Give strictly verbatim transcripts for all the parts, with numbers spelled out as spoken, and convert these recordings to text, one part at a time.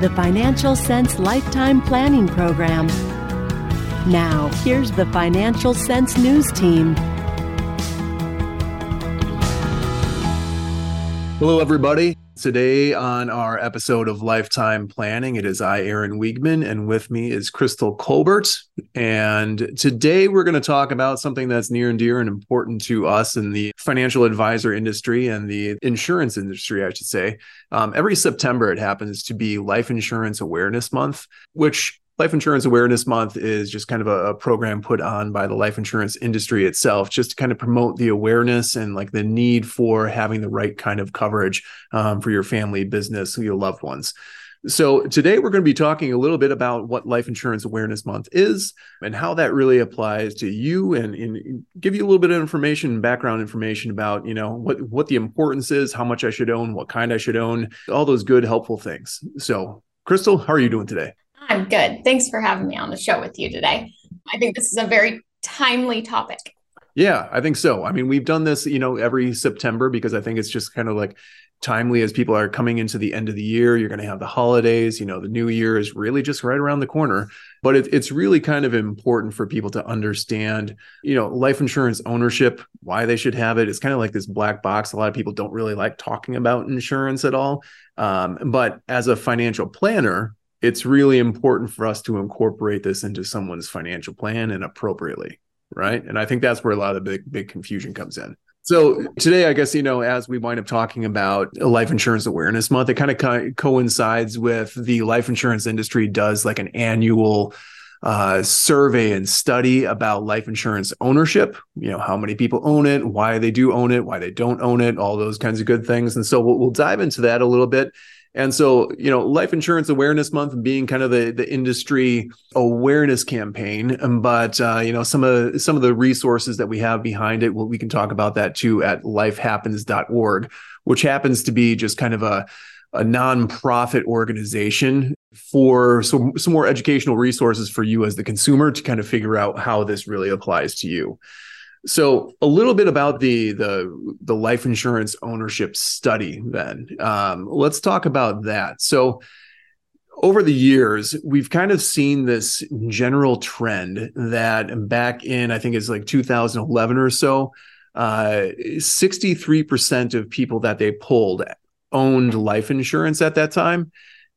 the Financial Sense Lifetime Planning Program. Now, here's the Financial Sense News Team. Hello, everybody. Today on our episode of Lifetime Planning, it is I, Aaron Wiegman, and with me is Crystal Colbert. And today we're going to talk about something that's near and dear and important to us in the financial advisor industry and the insurance industry, I should say. Um, every September, it happens to be Life Insurance Awareness Month, which Life Insurance Awareness Month is just kind of a, a program put on by the life insurance industry itself, just to kind of promote the awareness and like the need for having the right kind of coverage um, for your family, business, your loved ones. So today we're going to be talking a little bit about what Life Insurance Awareness Month is and how that really applies to you, and, and give you a little bit of information and background information about, you know, what, what the importance is, how much I should own, what kind I should own, all those good, helpful things. So Crystal, how are you doing today? I'm good. Thanks for having me on the show with you today. I think this is a very timely topic. Yeah, I think so. I mean, we've done this, you know, every September because I think it's just kind of like timely as people are coming into the end of the year. You're going to have the holidays, you know, the new year is really just right around the corner. But it, it's really kind of important for people to understand, you know, life insurance ownership, why they should have it. It's kind of like this black box. A lot of people don't really like talking about insurance at all. Um, but as a financial planner, it's really important for us to incorporate this into someone's financial plan and appropriately, right? And I think that's where a lot of the big, big confusion comes in. So today, I guess, you know, as we wind up talking about Life Insurance Awareness Month, it kind of co- coincides with the life insurance industry does like an annual uh, survey and study about life insurance ownership, you know, how many people own it, why they do own it, why they don't own it, all those kinds of good things. And so we'll, we'll dive into that a little bit. And so, you know, Life Insurance Awareness Month being kind of the, the industry awareness campaign, but, uh, you know, some of some of the resources that we have behind it, well, we can talk about that too at life happens dot org, which happens to be just kind of a, a nonprofit organization for some, some more educational resources for you as the consumer to kind of figure out how this really applies to you. So a little bit about the the the life insurance ownership study then. Um, let's talk about that. So over the years, we've kind of seen this general trend that back in, I think it's like two thousand eleven or so, uh, sixty-three percent of people that they polled owned life insurance at that time.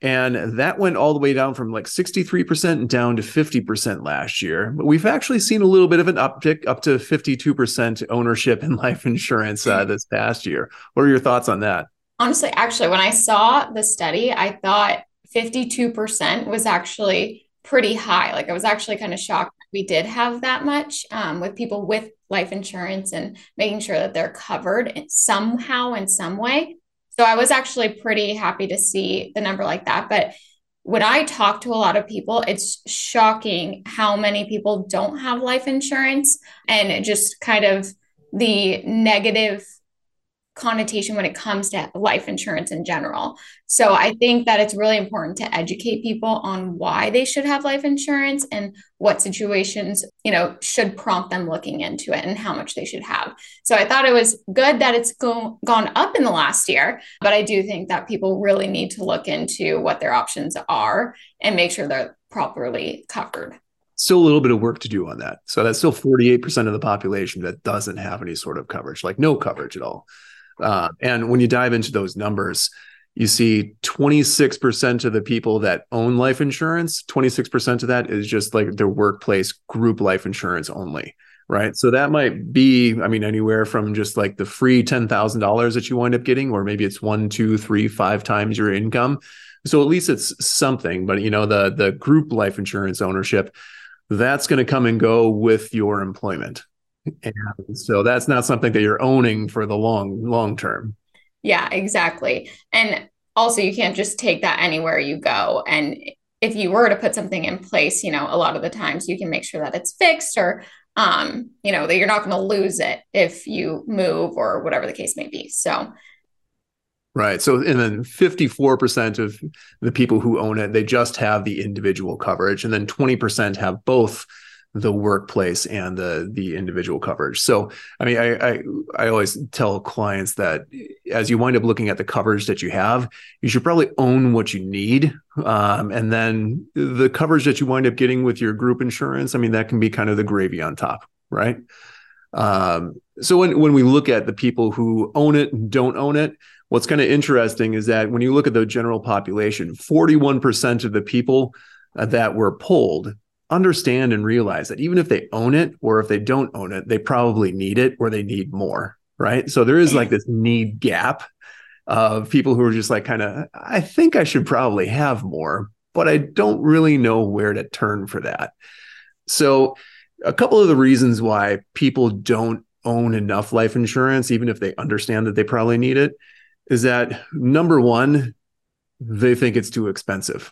And that went all the way down from like sixty-three percent down to fifty percent last year. But we've actually seen a little bit of an uptick up to fifty-two percent ownership in life insurance uh, this past year. What are your thoughts on that? Honestly, actually, when I saw the study, I thought fifty-two percent was actually pretty high. Like I was actually kind of shocked that we did have that much um, with people with life insurance and making sure that they're covered somehow in some way. So I was actually pretty happy to see the number like that. But when I talk to a lot of people, it's shocking how many people don't have life insurance, and just kind of the negative connotation when it comes to life insurance in general. So I think that it's really important to educate people on why they should have life insurance and what situations, you know, should prompt them looking into it and how much they should have. So I thought it was good that it's go- gone up in the last year, but I do think that people really need to look into what their options are and make sure they're properly covered. Still a little bit of work to do on that. So that's still forty-eight percent of the population that doesn't have any sort of coverage, like no coverage at all. Uh, and when you dive into those numbers, you see twenty-six percent of the people that own life insurance, twenty-six percent of that is just like their workplace group life insurance only, right? So that might be, I mean, anywhere from just like the free ten thousand dollars that you wind up getting, or maybe it's one, two, three, five times your income. So at least it's something. But, you know, the, the group life insurance ownership, that's going to come and go with your employment. And so that's not something that you're owning for the long, long term. Yeah, exactly. And also you can't just take that anywhere you go. And if you were to put something in place, you know, a lot of the times you can make sure that it's fixed, or, um, you know, that you're not going to lose it if you move or whatever the case may be. So. Right. So, and then fifty-four percent of the people who own it, they just have the individual coverage. And then twenty percent have both the workplace and the the individual coverage. So, I mean, I, I I always tell clients that as you wind up looking at the coverage that you have, you should probably own what you need, um, and then the coverage that you wind up getting with your group insurance, I mean, that can be kind of the gravy on top, right? Um, so when when we look at the people who own it and don't own it, what's kind of interesting is that when you look at the general population, forty-one percent of the people uh, that were polled understand and realize that even if they own it or if they don't own it, they probably need it or they need more, right? So there is like this need gap of people who are just like kind of, I think I should probably have more, but I don't really know where to turn for that. So a couple of the reasons why people don't own enough life insurance, even if they understand that they probably need it, is that number one, they think it's too expensive.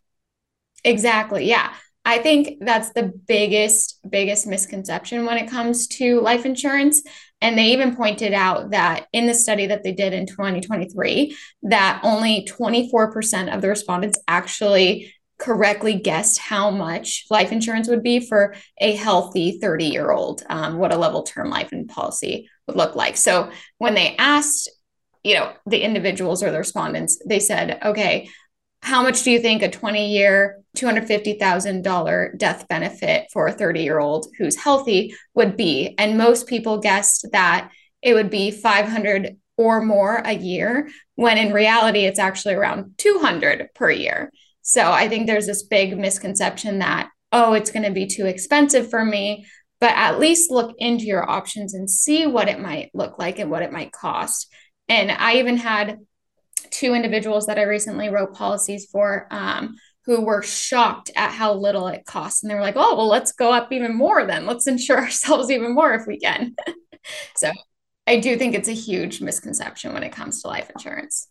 Exactly. Yeah. I think that's the biggest, biggest misconception when it comes to life insurance. And they even pointed out that in the study that they did in twenty twenty-three, that only twenty-four percent of the respondents actually correctly guessed how much life insurance would be for a healthy thirty-year-old, um, what a level term life and policy would look like. So when they asked, you know, the individuals or the respondents, they said, okay, how much do you think a twenty-year, two hundred fifty thousand dollars death benefit for a thirty-year-old who's healthy would be? And most people guessed that it would be five hundred or more a year, when in reality, it's actually around two hundred per year. So I think there's this big misconception that, oh, it's going to be too expensive for me, but at least look into your options and see what it might look like and what it might cost. And I even had two individuals that I recently wrote policies for um, who were shocked at how little it costs. And they were like, oh, well, let's go up even more then. Let's insure ourselves even more if we can. So I do think it's a huge misconception when it comes to life insurance.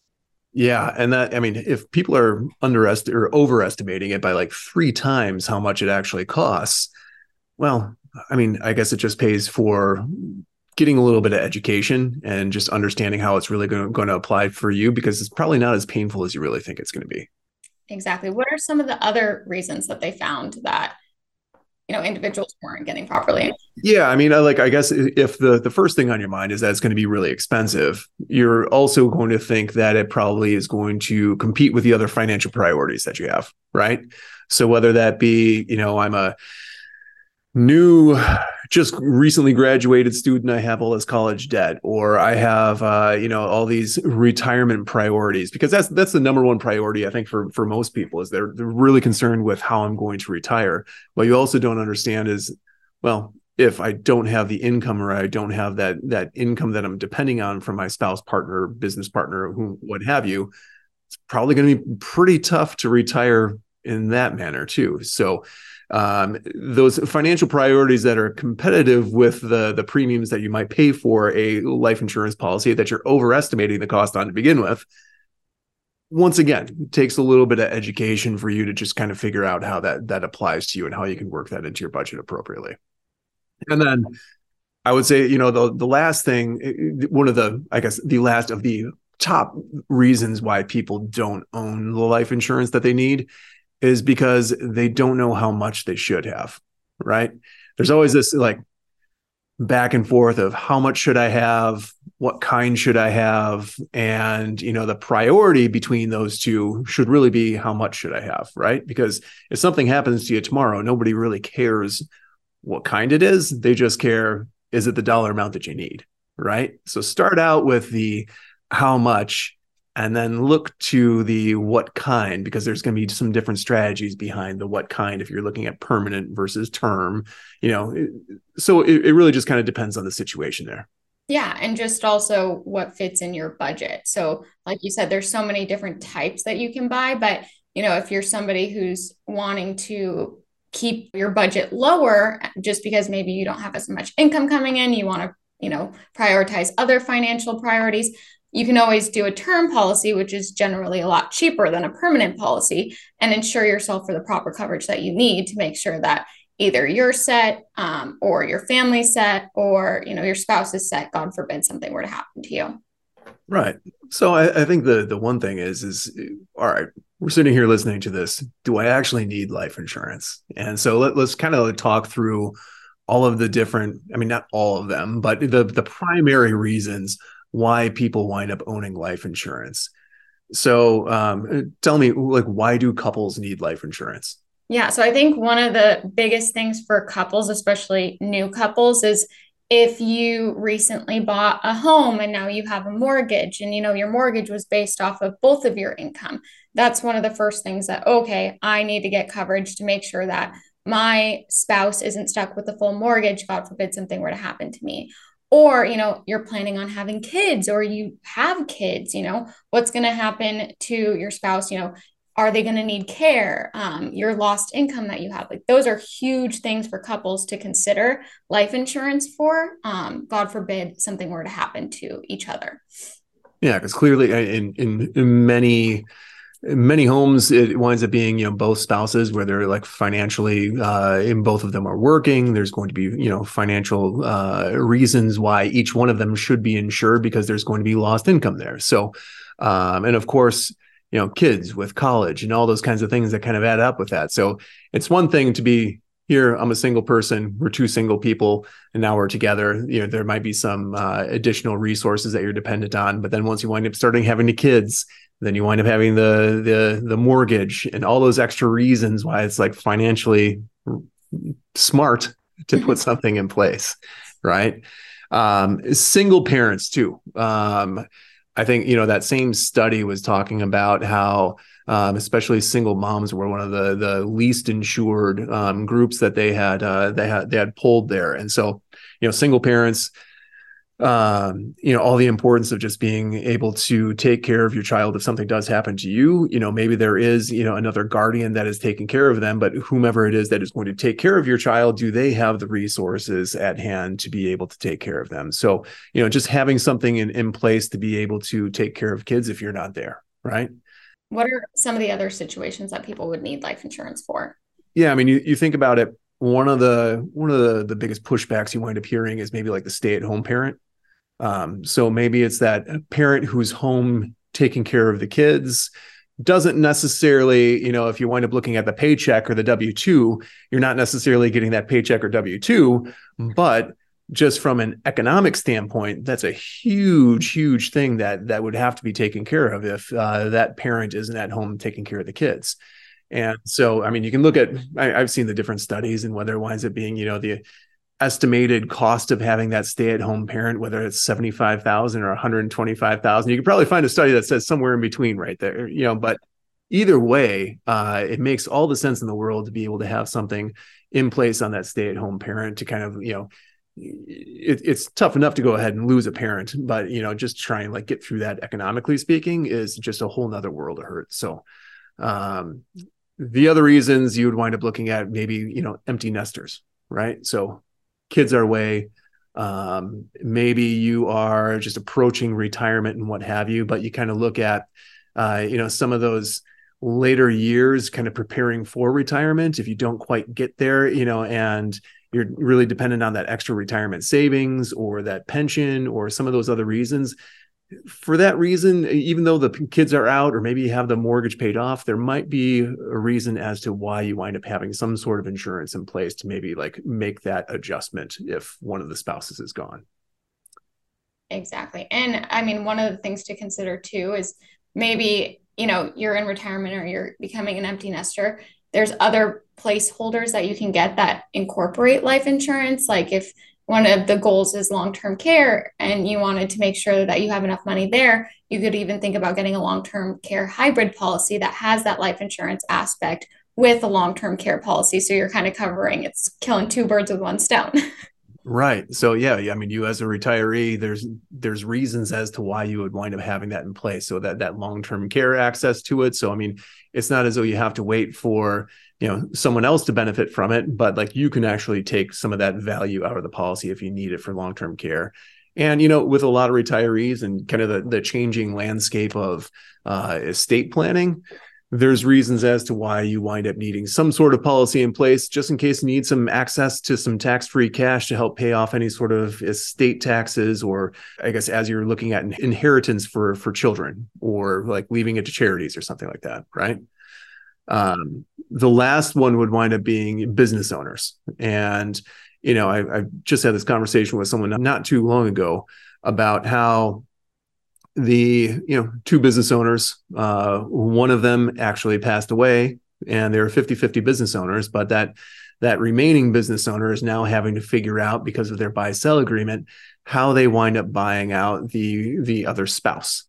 Yeah. And that, I mean, if people are underestimating or overestimating it by like three times how much it actually costs, well, I mean, I guess it just pays for getting a little bit of education and just understanding how it's really going to, going to apply for you, because it's probably not as painful as you really think it's going to be. Exactly. What are some of the other reasons that they found that, you know, individuals weren't getting properly? Yeah. I mean, I like, I guess if the, the first thing on your mind is that it's going to be really expensive, you're also going to think that it probably is going to compete with the other financial priorities that you have, right? So whether that be, you know, I'm a new, just recently graduated student, I have all this college debt, or I have, uh, you know, all these retirement priorities, because that's, that's the number one priority, I think, for, for most people, is they're, they're really concerned with how I'm going to retire. What you also don't understand is, well, if I don't have the income, or I don't have that, that income that I'm depending on from my spouse, partner, business partner, who, what have you, it's probably going to be pretty tough to retire in that manner too. So, Um, those financial priorities that are competitive with the, the premiums that you might pay for a life insurance policy that you're overestimating the cost on to begin with, once again, it takes a little bit of education for you to just kind of figure out how that, that applies to you and how you can work that into your budget appropriately. And then I would say, you know, the, the last thing, one of the, I guess, the last of the top reasons why people don't own the life insurance that they need is because they don't know how much they should have, right? There's always this like back and forth of how much should I have? What kind should I have? And, you know, the priority between those two should really be how much should I have, right? Because if something happens to you tomorrow, nobody really cares what kind it is. They just care, is it the dollar amount that you need, right? So start out with the how much, and then look to the what kind, because there's going to be some different strategies behind the what kind if you're looking at permanent versus term, you know, so it, it really just kind of depends on the situation there. Yeah. And just also what fits in your budget. So like you said, there's so many different types that you can buy, but you know, if you're somebody who's wanting to keep your budget lower just because maybe you don't have as much income coming in, you want to, you know, prioritize other financial priorities, you can always do a term policy, which is generally a lot cheaper than a permanent policy, and insure yourself for the proper coverage that you need to make sure that either you're set um, or your family's set, or, you know, your spouse is set, God forbid something were to happen to you. Right. So I, I think the the one thing is, is, all right, we're sitting here listening to this. Do I actually need life insurance? And so let, let's kind of talk through all of the different, I mean, not all of them, but the, the primary reasons why people wind up owning life insurance. So um, tell me, like, why do couples need life insurance? Yeah. So I think one of the biggest things for couples, especially new couples, is if you recently bought a home and now you have a mortgage and, you know, your mortgage was based off of both of your income. That's one of the first things that, okay, I need to get coverage to make sure that my spouse isn't stuck with the full mortgage. God forbid something were to happen to me. Or, you know, you're planning on having kids or you have kids, you know, what's going to happen to your spouse? You know, are they going to need care? Um, your lost income that you have, like those are huge things for couples to consider life insurance for. Um, God forbid something were to happen to each other. Yeah, because clearly in, in in many many homes, it winds up being, you know, both spouses where they're like financially, uh, and both of them are working. There's going to be, you know, financial uh, reasons why each one of them should be insured because there's going to be lost income there. So, um, and of course, you know, kids with college and all those kinds of things that kind of add up with that. So it's one thing to be here, I'm a single person, we're two single people, and now we're together. You know, there might be some uh, additional resources that you're dependent on, but then once you wind up starting having the kids, then you wind up having the the the mortgage and all those extra reasons why it's like financially smart to put something in place, right? Um, single parents too. Um, I think, you know, that same study was talking about how, um, especially single moms were one of the the least insured um, groups that they had uh, they had they had pulled there, and so, you know, single parents. Um, you know, all the importance of just being able to take care of your child if something does happen to you. You know, maybe there is, you know, another guardian that is taking care of them, but whomever it is that is going to take care of your child, do they have the resources at hand to be able to take care of them? So, you know, just having something in, in place to be able to take care of kids if you're not there, right? What are some of the other situations that people would need life insurance for? Yeah, I mean, you, you think about it, one of the one of the, the biggest pushbacks you wind up hearing is maybe like the stay-at-home parent. Um, so maybe it's that parent who's home taking care of the kids, doesn't necessarily, you know, if you wind up looking at the paycheck or the W two, you're not necessarily getting that paycheck or W two, but just from an economic standpoint, that's a huge, huge thing that that would have to be taken care of if uh, that parent isn't at home taking care of the kids. And so, I mean, you can look at, I, I've seen the different studies and whether it winds up being, you know, the estimated cost of having that stay-at-home parent, whether it's seventy-five thousand or one hundred twenty-five thousand. You could probably find a study that says somewhere in between right there, you know, but either way, uh, it makes all the sense in the world to be able to have something in place on that stay-at-home parent to kind of, you know, it, it's tough enough to go ahead and lose a parent, but, you know, just try and like get through that economically speaking is just a whole nother world of hurt. So, um, the other reasons you would wind up looking at maybe, you know, empty nesters, right? So kids are away. Um, maybe you are just approaching retirement and what have you, but you kind of look at, uh, you know, some of those later years kind of preparing for retirement. If you don't quite get there, you know, and you're really dependent on that extra retirement savings or that pension or some of those other reasons. For that reason, even though the kids are out or maybe you have the mortgage paid off, there might be a reason as to why you wind up having some sort of insurance in place to maybe like make that adjustment if one of the spouses is gone. Exactly. And I mean, one of the things to consider too is maybe, you know, you're in retirement or you're becoming an empty nester. There's other placeholders that you can get that incorporate life insurance. Like if one of the goals is long-term care and you wanted to make sure that you have enough money there, you could even think about getting a long-term care hybrid policy that has that life insurance aspect with a long-term care policy. So you're kind of covering, it's killing two birds with one stone. Right. So yeah, I mean, you as a retiree, there's there's reasons as to why you would wind up having that in place. So that that long-term care access to it. So I mean, it's not as though you have to wait for, you know, someone else to benefit from it, but like you can actually take some of that value out of the policy if you need it for long-term care. And, you know, with a lot of retirees and kind of the, the changing landscape of uh, estate planning, there's reasons as to why you wind up needing some sort of policy in place, just in case you need some access to some tax-free cash to help pay off any sort of estate taxes, or I guess as you're looking at inheritance for, for children, or like leaving it to charities or something like that, right? Um, the last one would wind up being business owners. And, you know, I, I just had this conversation with someone not too long ago about how the, you know, two business owners, uh, one of them actually passed away, and they were fifty-fifty business owners, but that that remaining business owner is now having to figure out, because of their buy-sell agreement, how they wind up buying out the the other spouse.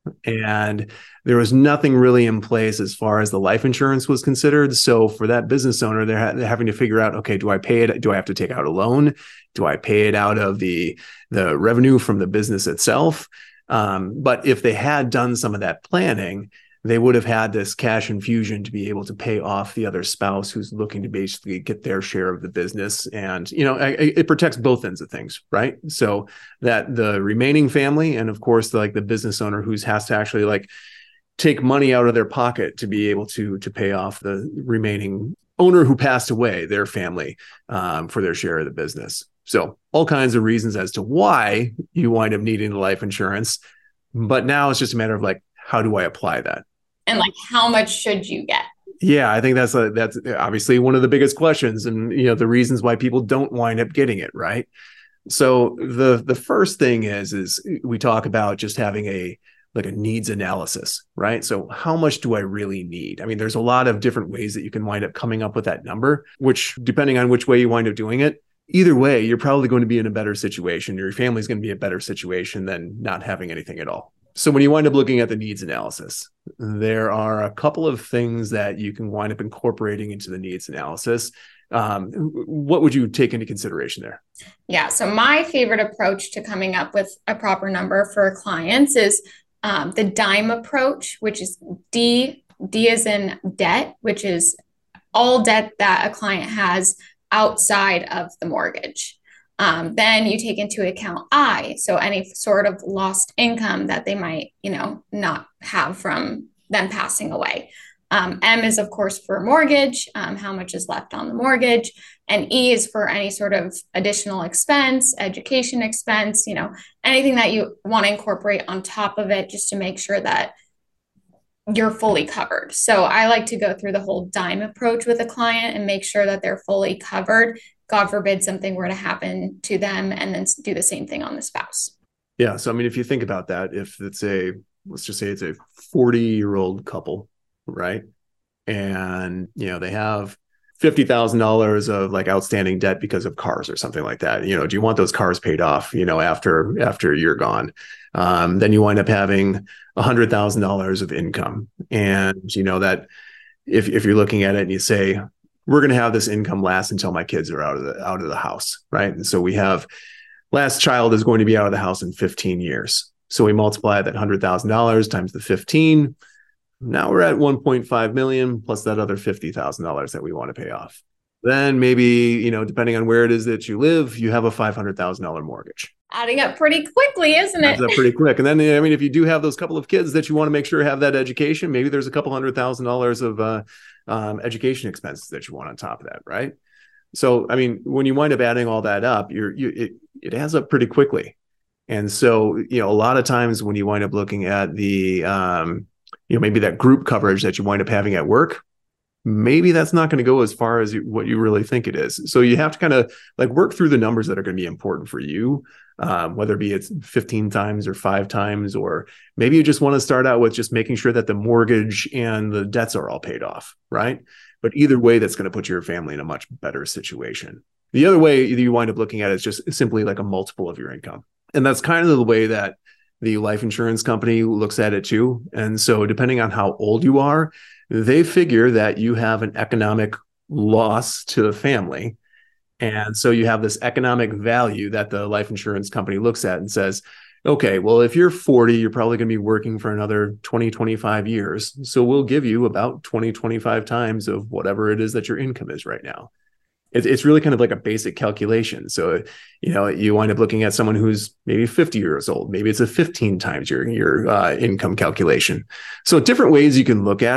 And there was nothing really in place as far as the life insurance was considered. So for that business owner, they're, ha- they're having to figure out, okay, do I pay it? Do I have to take out a loan? Do I pay it out of the the revenue from the business itself? Um, but if they had done some of that planning, they would have had this cash infusion to be able to pay off the other spouse who's looking to basically get their share of the business. And, you know, it, it protects both ends of things, right? So that the remaining family, and of course, the, like the business owner who has to actually like take money out of their pocket to be able to, to pay off the remaining owner who passed away, their family, um, for their share of the business. So all kinds of reasons as to why you wind up needing the life insurance. But now it's just a matter of like, how do I apply that? And like, how much should you get? Yeah, I think that's a, that's obviously one of the biggest questions, and you know the reasons why people don't wind up getting it, right? So the the first thing is is we talk about just having a like a needs analysis, right? So how much do I really need? I mean, there's a lot of different ways that you can wind up coming up with that number, which depending on which way you wind up doing it, either way, you're probably going to be in a better situation. Your family's going to be in a better situation than not having anything at all. So when you wind up looking at the needs analysis, there are a couple of things that you can wind up incorporating into the needs analysis. Um, what would you take into consideration there? Yeah. So my favorite approach to coming up with a proper number for clients is um, the DIME approach, which is D, D as in debt, which is all debt that a client has outside of the mortgage. Um, then you take into account I, so any sort of lost income that they might, you know, not have from them passing away. Um, M is, of course, for mortgage, um, how much is left on the mortgage. And E is for any sort of additional expense, education expense, you know, anything that you want to incorporate on top of it just to make sure that you're fully covered. So I like to go through the whole DIME approach with a client and make sure that they're fully covered. God forbid something were to happen to them, and then do the same thing on the spouse. Yeah. So, I mean, if you think about that, if it's a, let's just say it's a forty year old couple, right? And, you know, they have fifty thousand dollars of like outstanding debt because of cars or something like that. You know, do you want those cars paid off, you know, after, after you're gone? Um, then you wind up having a hundred thousand dollars of income. And, you know, that if, if you're looking at it and you say, we're going to have this income last until my kids are out of the, out of the house. Right. And so we have last child is going to be out of the house in fifteen years. So we multiply that hundred thousand dollars times the fifteen. Now we're at one point five million plus that other fifty thousand dollars that we want to pay off. Then maybe, you know, depending on where it is that you live, you have a five hundred thousand dollars mortgage. Adding up pretty quickly, isn't it? Adds up pretty quick. And then, I mean, if you do have those couple of kids that you want to make sure have that education, maybe there's a couple hundred thousand dollars of uh, um, education expenses that you want on top of that, right? So, I mean, when you wind up adding all that up, you're, you it, it adds up pretty quickly. And so, you know, a lot of times when you wind up looking at the, um, you know, maybe that group coverage that you wind up having at work, maybe that's not going to go as far as you, what you really think it is. So you have to kind of like work through the numbers that are going to be important for you, um, whether it be it's fifteen times or five times, or maybe you just want to start out with just making sure that the mortgage and the debts are all paid off, right? But either way, that's going to put your family in a much better situation. The other way you wind up looking at it is just simply like a multiple of your income. And that's kind of the way that the life insurance company looks at it too. And so depending on how old you are, they figure that you have an economic loss to the family. And so you have this economic value that the life insurance company looks at and says, okay, well, if you're forty, you're probably going to be working for another twenty, twenty-five years. So we'll give you about twenty, twenty-five times of whatever it is that your income is right now. It's really kind of like a basic calculation. So, you know, you wind up looking at someone who's maybe fifty years old. Maybe it's a fifteen times your, your uh, income calculation. So different ways you can look at it.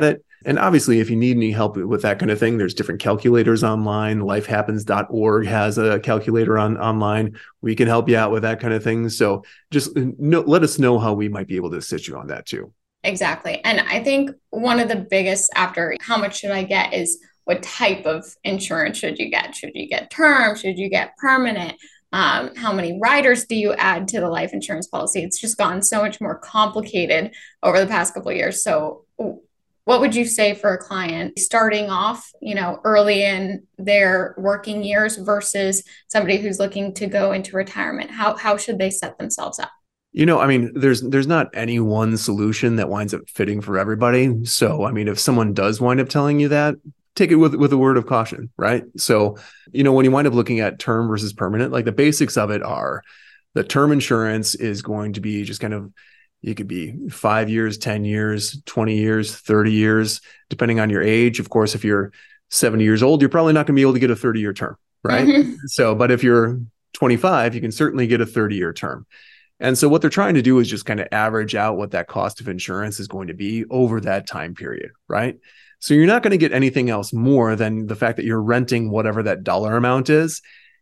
And obviously, if you need any help with that kind of thing, there's different calculators online. life happens dot org has a calculator on online. We can help you out with that kind of thing. So just know, let us know how we might be able to assist you on that too. Exactly. And I think one of the biggest after how much should I get is what type of insurance should you get? Should you get term? Should you get permanent? Um, how many riders do you add to the life insurance policy? It's just gotten so much more complicated over the past couple of years. So what would you say for a client starting off, you know, early in their working years versus somebody who's looking to go into retirement? How, how should they set themselves up? You know, I mean, there's there's not any one solution that winds up fitting for everybody. So, I mean, if someone does wind up telling you that, take it with with a word of caution, right? So, you know, when you wind up looking at term versus permanent, like the basics of it are the term insurance is going to be just kind of, it could be five years, ten years, twenty years, thirty years, depending on your age. Of course, if you're seventy years old, you're probably not going to be able to get a thirty year term, right? Mm-hmm. So, but if you're twenty-five, you can certainly get a thirty year term. And so what they're trying to do is just kind of average out what that cost of insurance is going to be over that time period, right? So you're not going to get anything else more than the fact that you're renting whatever that dollar amount is.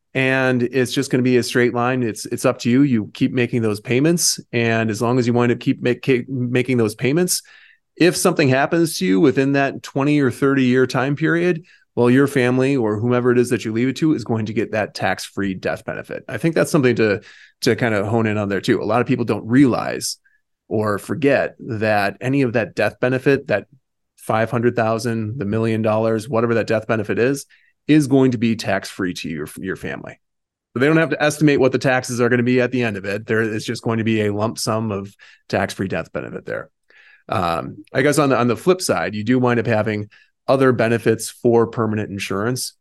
And it's just going to be a straight line. It's it's up to you. You keep making those payments. And as long as you wind up keep make, keep making those payments, if something happens to you within that twenty or thirty year time period, well, your family or whomever it is that you leave it to is going to get that tax-free death benefit. I think that's something to, to kind of hone in on there too. A lot of people don't realize or forget that any of that death benefit, that five hundred thousand dollars, the million dollars, whatever that death benefit is, is going to be tax-free to your, your family. So they don't have to estimate what the taxes are going to be at the end of it. There is just going to be a lump sum of tax-free death benefit there. Um, I guess on the, on the flip side, you do wind up having other benefits for permanent insurance.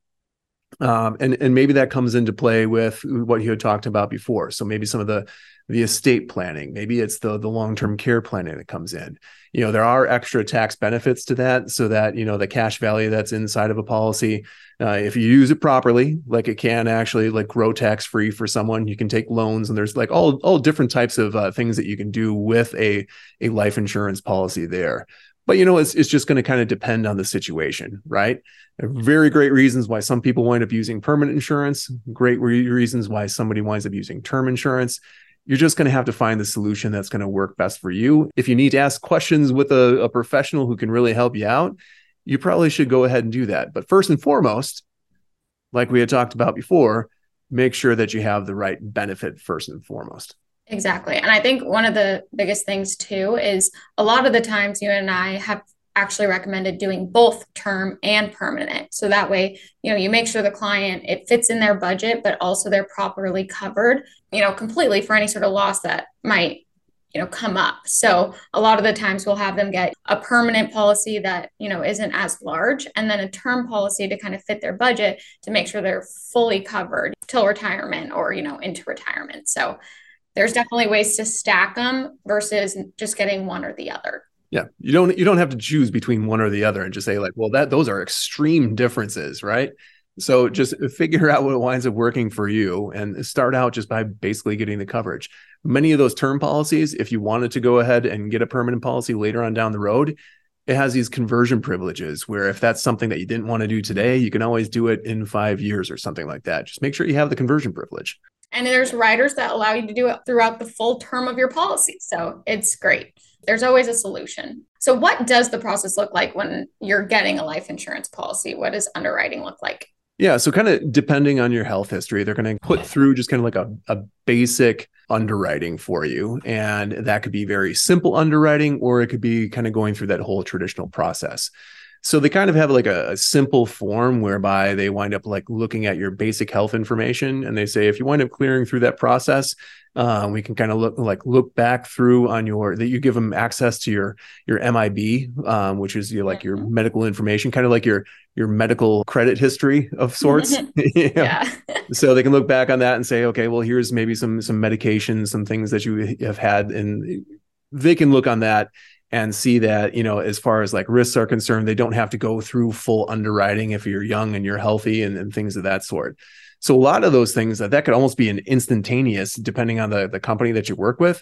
Um, and, and maybe that comes into play with what you had talked about before. So maybe some of the, the estate planning, maybe it's the, the long-term care planning that comes in. You know, there are extra tax benefits to that so that, you know, the cash value that's inside of a policy, uh, if you use it properly, like it can actually like grow tax-free for someone. You can take loans and there's like all, all different types of uh, things that you can do with a, a life insurance policy there. But, you know, it's it's just going to kind of depend on the situation, right? Very great reasons why some people wind up using permanent insurance. Great re- reasons why somebody winds up using term insurance. You're just going to have to find the solution that's going to work best for you. If you need to ask questions with a, a professional who can really help you out, you probably should go ahead and do that. But first and foremost, like we had talked about before, make sure that you have the right benefit first and foremost. Exactly. And I think one of the biggest things too is a lot of the times you and I have actually recommended doing both term and permanent. So that way, you know, you make sure the client, it fits in their budget, but also they're properly covered, you know, completely for any sort of loss that might, you know, come up. So a lot of the times we'll have them get a permanent policy that, you know, isn't as large, and then a term policy to kind of fit their budget to make sure they're fully covered till retirement or, you know, into retirement. So there's definitely ways to stack them versus just getting one or the other. Yeah, you don't you don't have to choose between one or the other and just say like, well, that those are extreme differences, right? So just figure out what winds up working for you and start out just by basically getting the coverage. Many of those term policies, if you wanted to go ahead and get a permanent policy later on down the road, it has these conversion privileges where if that's something that you didn't want to do today, you can always do it in five years or something like that. Just make sure you have the conversion privilege. And there's riders that allow you to do it throughout the full term of your policy. So it's great. There's always a solution. So what does the process look like when you're getting a life insurance policy? What does underwriting look like? Yeah. So kind of depending on your health history, they're going to put through just kind of like a, a basic underwriting for you. And that could be very simple underwriting, or it could be kind of going through that whole traditional process. So they kind of have like a, a simple form whereby they wind up like looking at your basic health information. And they say, if you wind up clearing through that process, uh, we can kind of look like look back through on your, that you give them access to your, your M I B, um, which is your, like your medical information, kind of like your, your medical credit history of sorts. yeah. yeah. So they can look back on that and say, okay, well, here's maybe some, some medications, some things that you have had, and they can look on that and see that, you know, as far as like risks are concerned, they don't have to go through full underwriting if you're young and you're healthy and, and things of that sort. So a lot of those things that, that could almost be an instantaneous, depending on the, the company that you work with.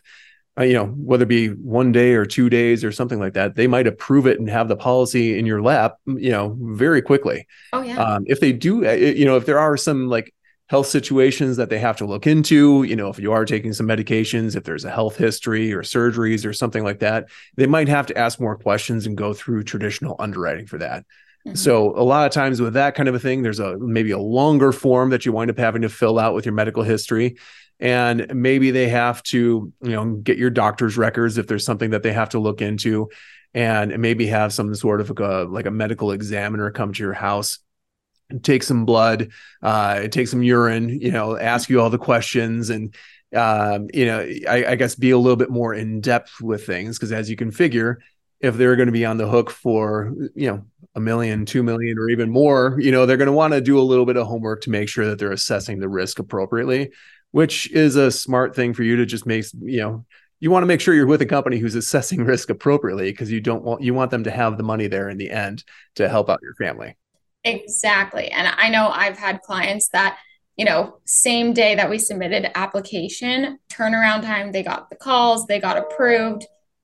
uh, you know, whether it be one day or two days or something like that, they might approve it and have the policy in your lap, you know, very quickly. Oh yeah. Um, if they do, you know, if there are some like health situations that they have to look into, you know, if you are taking some medications, if there's a health history or surgeries or something like that, they might have to ask more questions and go through traditional underwriting for that. Mm-hmm. So a lot of times with that kind of a thing, there's a maybe a longer form that you wind up having to fill out with your medical history. And maybe they have to, you know, get your doctor's records if there's something that they have to look into, and maybe have some sort of a, like a medical examiner come to your house, take some blood, uh, take some urine, you know, ask you all the questions, and, um, you know, I, I guess be a little bit more in depth with things. Because as you can figure, if they're going to be on the hook for, you know, a million, two million, or even more, you know, they're going to want to do a little bit of homework to make sure that they're assessing the risk appropriately, which is a smart thing for you to just make, you know, you want to make sure you're with a company who's assessing risk appropriately, because you don't want, you want them to have the money there in the end to help out your family. Exactly. And I know I've had clients that, you know, same day that we submitted application, turnaround time, they got the calls, they got approved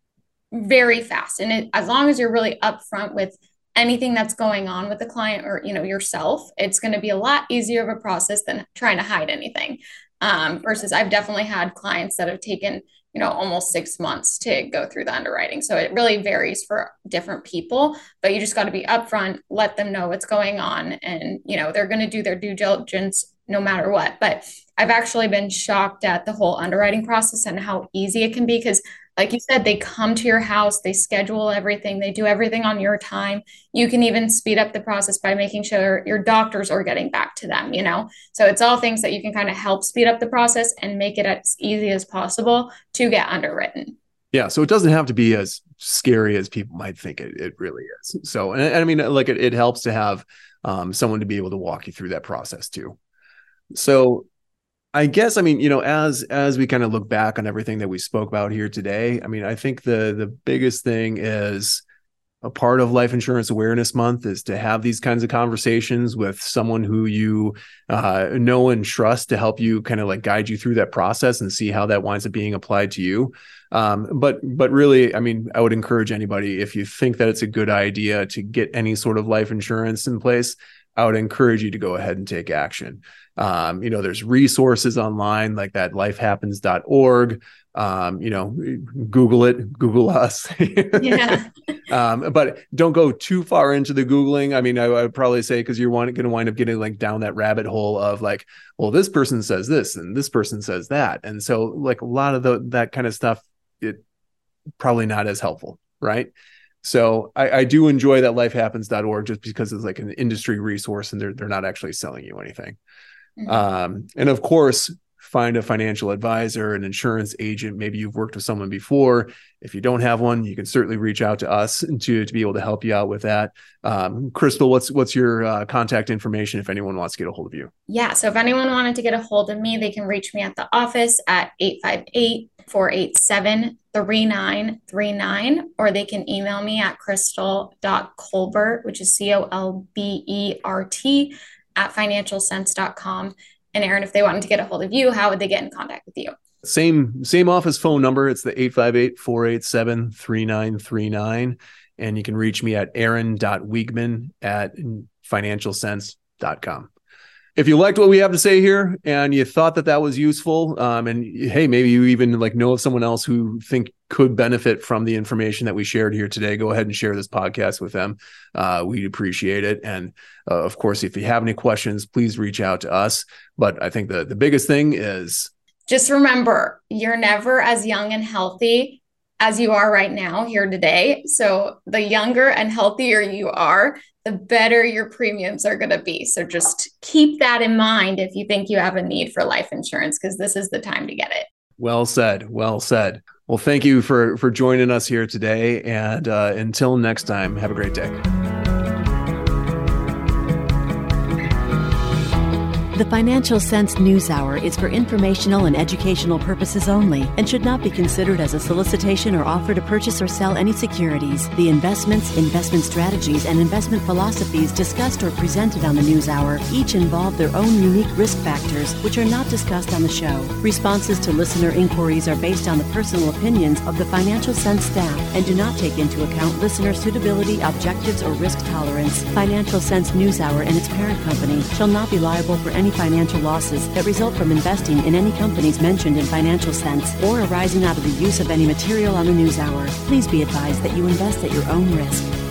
very fast. And it, as long as you're really upfront with anything that's going on with the client or, you know, yourself, it's going to be a lot easier of a process than trying to hide anything. Um, versus I've definitely had clients that have taken, you know, almost six months to go through the underwriting. So it really varies for different people, but you just got to be upfront, let them know what's going on. And, you know, they're going to do their due diligence no matter what. But I've actually been shocked at the whole underwriting process and how easy it can be. Because like you said, they come to your house, they schedule everything, they do everything on your time. You can even speed up the process by making sure your doctors are getting back to them, you know? So it's all things that you can kind of help speed up the process and make it as easy as possible to get underwritten. Yeah. So it doesn't have to be as scary as people might think it, it really is. So, and, and I mean, like it, it helps to have um, someone to be able to walk you through that process too. So I guess, I mean, you know, as as we kind of look back on everything that we spoke about here today, I mean, I think the the biggest thing is a part of Life Insurance Awareness Month is to have these kinds of conversations with someone who you uh, know and trust to help you kind of like guide you through that process and see how that winds up being applied to you. Um, but but really, I mean, I would encourage anybody, if you think that it's a good idea to get any sort of life insurance in place, I would encourage you to go ahead and take action. Um, you know, there's resources online like that, life happens dot org. Um, you know, Google it, Google us. Yeah. um, but don't go too far into the Googling. I mean, I, I would probably say, because you're going to wind up getting like down that rabbit hole of like, well, this person says this and this person says that. And so like a lot of the, that kind of stuff, it probably not as helpful. Right. So I, I do enjoy that life happens dot org just because it's like an industry resource and they're, they're not actually selling you anything. Mm-hmm. Um, and of course, find a financial advisor, an insurance agent. Maybe you've worked with someone before. If you don't have one, you can certainly reach out to us to, to be able to help you out with that. Um, Crystal, what's what's your uh, contact information if anyone wants to get a hold of you? Yeah, so if anyone wanted to get a hold of me, they can reach me at the office at eight five eight, four eight seven, three nine three nine, or they can email me at crystal dot colbert, which is C O L B E R T, at financial sense dot com. And Aaron, if they wanted to get a hold of you, how would they get in contact with you? Same, same office phone number. It's the eight five eight, four eight seven, three nine three nine. And you can reach me at aaron dot wiegman at financial sense dot com. If you liked what we have to say here and you thought that that was useful, um, and hey, maybe you even like know of someone else who think could benefit from the information that we shared here today, go ahead and share this podcast with them. Uh, we'd appreciate it. And uh, of course, if you have any questions, please reach out to us. But I think the, the biggest thing is just remember, you're never as young and healthy as you are right now here today. So the younger and healthier you are, the better your premiums are going to be. So just keep that in mind if you think you have a need for life insurance, because this is the time to get it. Well said. Well said. Well, thank you for, for joining us here today. And uh, until next time, have a great day. The Financial Sense News Hour is for informational and educational purposes only and should not be considered as a solicitation or offer to purchase or sell any securities. The investments, investment strategies, and investment philosophies discussed or presented on the News Hour each involve their own unique risk factors, which are not discussed on the show. Responses to listener inquiries are based on the personal opinions of the Financial Sense staff and do not take into account listener suitability, objectives, or risk tolerance. Financial Sense News Hour and its parent company shall not be liable for any financial losses that result from investing in any companies mentioned in Financial Sense or arising out of the use of any material on the News Hour. Please be advised that you invest at your own risk.